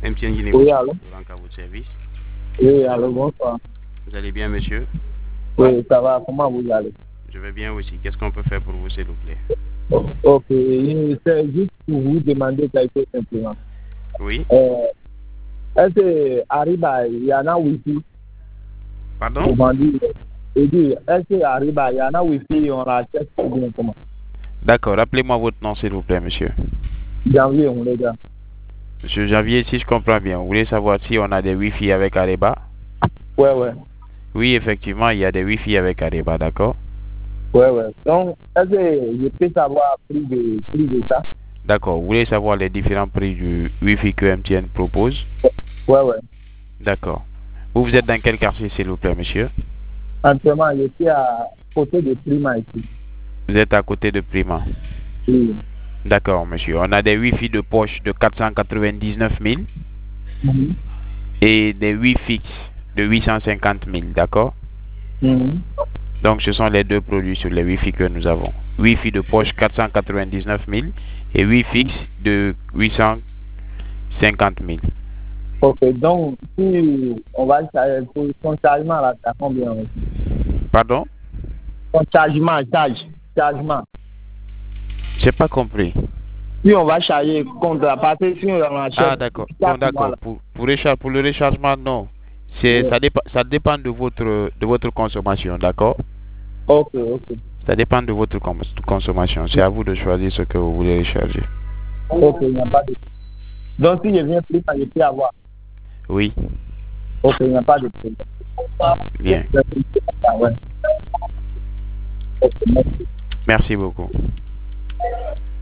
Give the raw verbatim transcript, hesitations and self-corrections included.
M T N Guinée, Oui, allô? à votre service. Oui, allô, bonsoir. Vous allez bien, monsieur? Oui, ça va, comment vous allez? Je vais bien aussi. Qu'est-ce qu'on peut faire pour vous, s'il vous plaît? Ok, c'est juste pour vous demander quelque chose simplement. Oui? Euh, Est-ce que Ariba, il y en a Wi-Fi? Pardon? Comment dire? Et dit, est-ce que Ariba, il y en a Wi-Fi, on l'achète ou bien comment? D'accord. Rappelez-moi votre nom, s'il vous plaît, monsieur. Janvier, on les gars. Monsieur Janvier, si je comprends bien, vous voulez savoir si on a des Wi-Fi avec Areba? Ouais, ouais. Oui, effectivement, il y a des Wi-Fi avec Areba, d'accord? Ouais, ouais. Donc, est-ce que je peux savoir plus de, plus de ça? D'accord. Vous voulez savoir les différents prix du Wi-Fi que M T N propose? Ouais, ouais. D'accord. Vous, vous êtes dans quel quartier, s'il vous plaît, monsieur? Actuellement, je suis à côté de Prima ici. Vous êtes à côté de Prima. Oui. D'accord, monsieur. On a des Wi-Fi de poche de quatre cent quatre-vingt-dix-neuf mille Mhm. et des Wi-Fi fixes de huit cent cinquante mille, d'accord? Mhm. Donc, ce sont les deux produits sur les Wi-Fi que nous avons. Wi-Fi de poche quatre cent quatre-vingt-dix-neuf mille et Wi-Fi fixe de huit cent cinquante mille. Ok, donc, si on va charger pour son chargement, là, c'est à combien aussi? Pardon? Son chargement, charge, chargement. J'ai pas compris. Si on va charger contre la partie, si on Ah, achète d'accord. Bon, chaque mois, d'accord. là. Pour, pour, recharge- pour le rechargement, non. C'est, Ouais. ça, dépa- ça dépend de votre, de votre consommation, d'accord? Ok, ok. Ça dépend de votre cons- consommation. C'est à vous de choisir ce que vous voulez recharger. Ok, il n'y a pas de. Donc, si je viens plus, je peux avoir. Oui, Ok, il n'y a pas de problème. bien. Ouais. Ok, merci. Merci beaucoup.